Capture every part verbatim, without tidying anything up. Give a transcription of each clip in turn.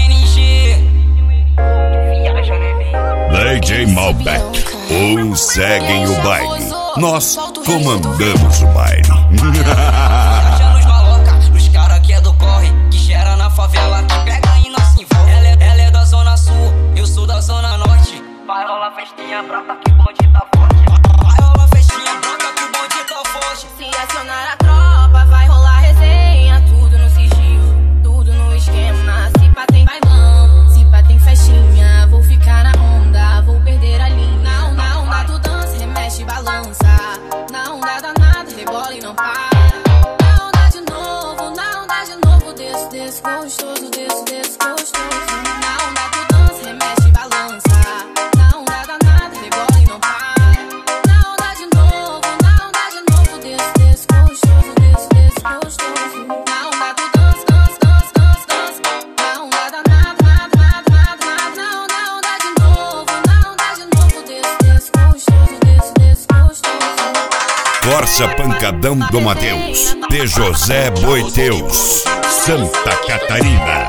N G. Viaja, neném. D J Malbec, ou seguem o baile. Nós comandamos o baile. Viaja nos maloca, nos cara que é do corre, que gera na favela, que pega e não se envolve. Ela é, ela é da zona sul, eu sou da zona norte. Vai rolar festinha brota que o bonde tá forte. Vai rolar festinha brota que o bonde tá forte. Se acionar a tropa, vai rolar resenha. Tudo no sigilo, tudo no esquema. Se pá tem bailão, se pá tem festinha. Vou ficar na onda, vou perder a linha. Na onda, na onda tu dança, remexe e balança. Na onda danada, rebola e não para. Na onda de novo, na onda de novo. Desce, desce gostoso, desce, desce gostoso. Na onda tu dança, remexe e balança. Na onda danada, rebola e não para. Na onda de novo, na onda de novo. Desce, desce gostoso, desce, desce gostoso. Na onda tu dança, dança, dança, dança, dança. Na onda danada, nada, nada, nada, nada. Na onda, na onda de novo, na onda de novo. Desce, desce gostoso, desce, desce gostoso. Corsa Pancadão do Mateus, de José Boiteus, Santa Catarina.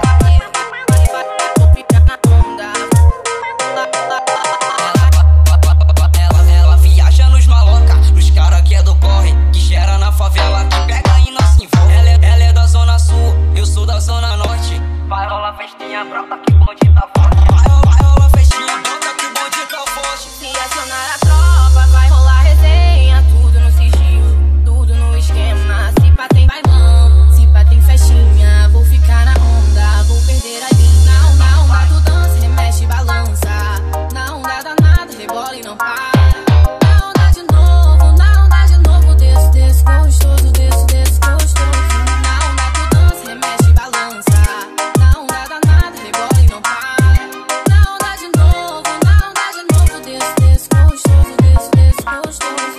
Ela viaja nos maloca, nos cara que é do corre, que gera na favela, que pega e não se envolve. Ela é, ela é da zona sul, eu sou da zona norte. Vai rolar festinha brota que o bonde tá forte. Vai rolar, vai rolar festinha brota que o bonde tá forte. Se acionar a tropa, vai rolar resenha. Tudo no sigilo, tudo no esquema. Se pá tem bailão, se pá tem festinha. Vou ficar na onda, vou perder a linha. Na onda, na onda tu dança, remexe e balança. Na onda danada, rebola e não para. Na onda de novo, na onda de novo. Desce, desce gostoso, desce, desce gostoso. Na onda tu dança, remexe e balança. Na onda danada, rebola e não para. Na onda de novo, na onda de novo. Desce, desce gostoso, desce, desce gostoso.